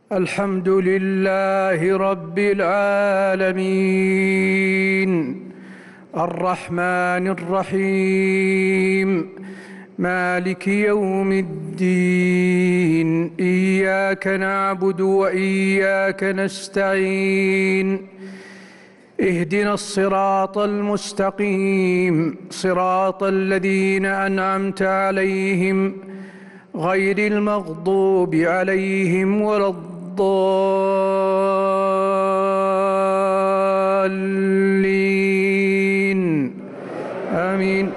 الحمد لله رب العالمين الرحمن الرحيم مالك يوم الدين إياك نعبد وإياك نستعين اهدنا الصراط المستقيم صراط الذين أنعمت عليهم غير المغضوب عليهم ولا الضالين آمين.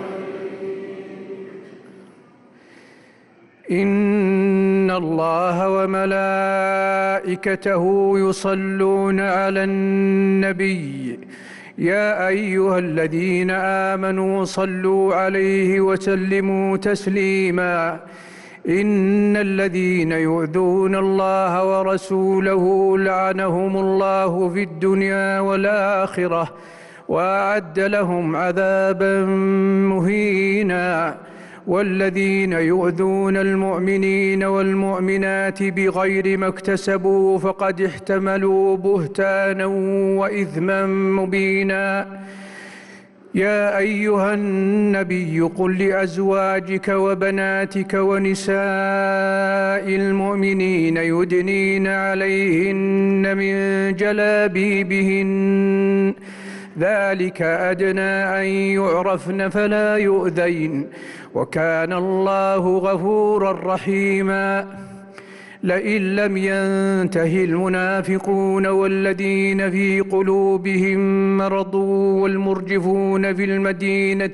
إن الله وملائكته يصلون على النبي يا أيها الذين آمنوا صلوا عليه وسلموا تسليما إن الذين يؤذون الله ورسوله لعنهم الله في الدنيا والآخرة وأعد لهم عذابا مهينا والذين يؤذون المؤمنين والمؤمنات بغير ما اكتسبوا فقد احتملوا بهتانا وإثما مبينا يا أيها النبي قل لأزواجك وبناتك ونساء المؤمنين يدنين عليهن من جلابيبهن ذلك أدنى أن يعرفن فلا يؤذين وكان الله غفورا رحيما لئن لم ينته المنافقون والذين في قلوبهم مرض والمرجفون في المدينة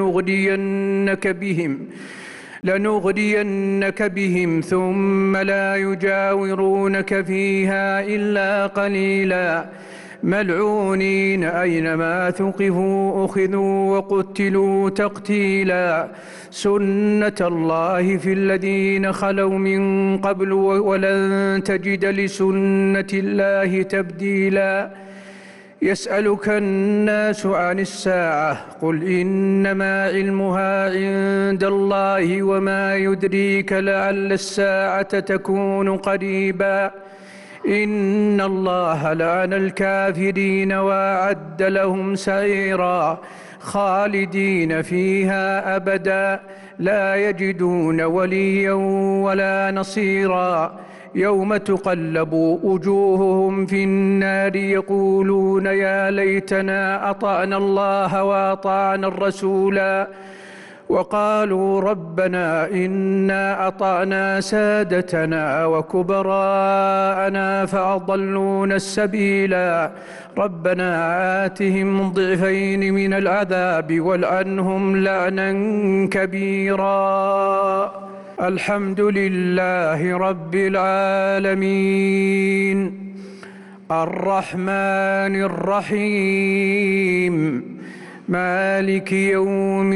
لنغرينك بهم ثم لا يجاورونك فيها إلا قليلا ملعونين أينما ثقفوا أخذوا وقتلوا تقتيلا سنة الله في الذين خلوا من قبل ولن تجد لسنة الله تبديلا يسألك الناس عن الساعة قل إنما علمها عند الله وما يدريك لعل الساعة تكون قريبا إن الله لعن الكافرين وأعد لهم سعيرا خالدين فيها أبدا لا يجدون وليا ولا نصيرا يوم تقلب وجوههم في النار يقولون يا ليتنا أطعنا الله وأطعنا الرسولا وقالوا ربنا إنا أطعنا سادتنا وكبراءنا فأضلونا السبيلا ربنا آتهم ضعفين من العذاب والعنهم لعنا كبيرا الحمد لله رب العالمين الرحمن الرحيم مالك يوم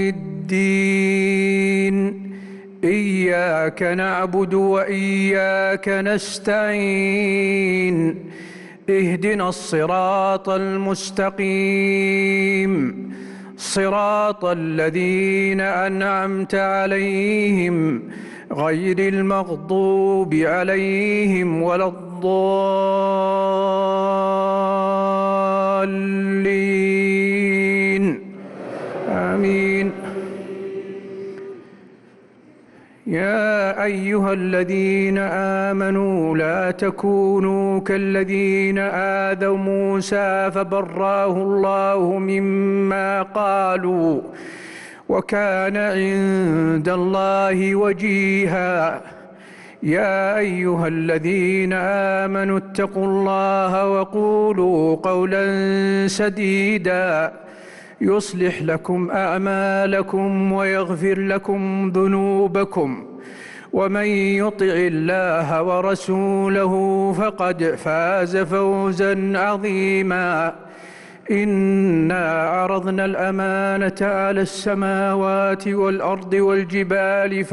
الدين إياك نعبد وإياك نستعين اهدنا الصراط المستقيم صراط الذين أنعمت عليهم غير المغضوب عليهم ولا الضالين آمين. يا أيها الذين آمنوا لا تكونوا كالذين آذوا موسى فبرأه الله مما قالوا وكان عند الله وجيها يا أيها الذين آمنوا اتقوا الله وقولوا قولا سديدا يصلح لكم أعمالكم ويغفر لكم ذنوبكم ومن يطع الله ورسوله فقد فاز فوزا عظيما إنا عرضنا الأمانة على السماوات والأرض والجبال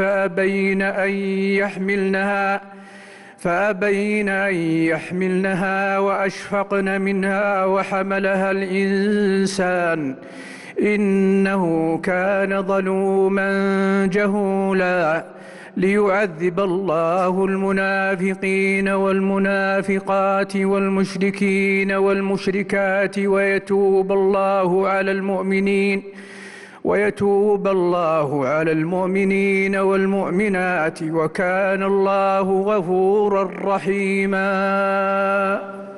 فأبين أن يحملنها وأشفقن منها وحملها الإنسان إنه كان ظلوما جهولا ليعذب الله المنافقين والمنافقات والمشركين والمشركات ويتوب الله على المؤمنين والمؤمنات، وكان الله غفورا رحيما.